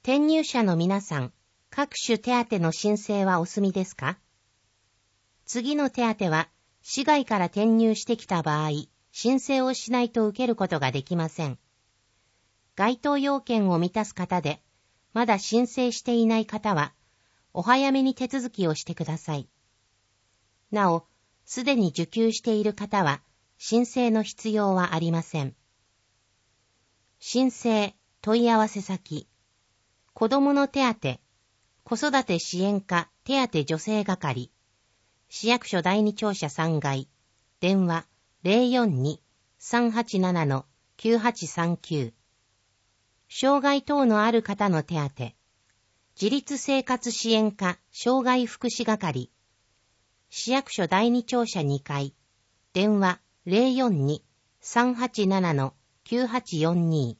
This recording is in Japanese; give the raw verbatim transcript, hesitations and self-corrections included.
転入者の皆さん、各種手当の申請はお済みですか？次の手当は、市外から転入してきた場合、申請をしないと受けることができません。該当要件を満たす方で、まだ申請していない方は、お早めに手続きをしてください。なお、すでに受給している方は、申請の必要はありません。申請、問い合わせ先、子どもの手当、子育て支援課手当助成係、市役所だいに庁舎さんがい、電話 ゼロよんに さんはちなな きゅうはちさんきゅう。障害等のある方の手当、自立生活支援課障害福祉係、市役所だいに庁舎にかい、電話 ゼロよんに さんはちなな きゅうはちよんに。